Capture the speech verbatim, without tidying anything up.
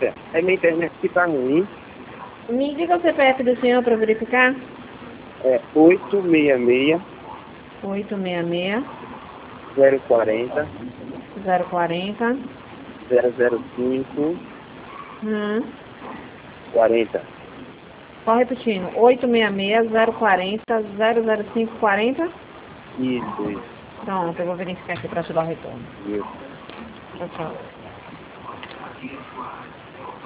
Poxa, é minha internet que tá ruim. Me diga o C P F do senhor para verificar. É oito seis seis, oito seis seis, zero quarenta, zero quarenta, zero zero cinco, hum. quarenta. Só repetindo, oito seis seis, zero quarenta, zero zero cinco, quarenta. Isso, isso. Pronto, eu vou verificar aqui para te dar o retorno. Isso. Tchau, tchau.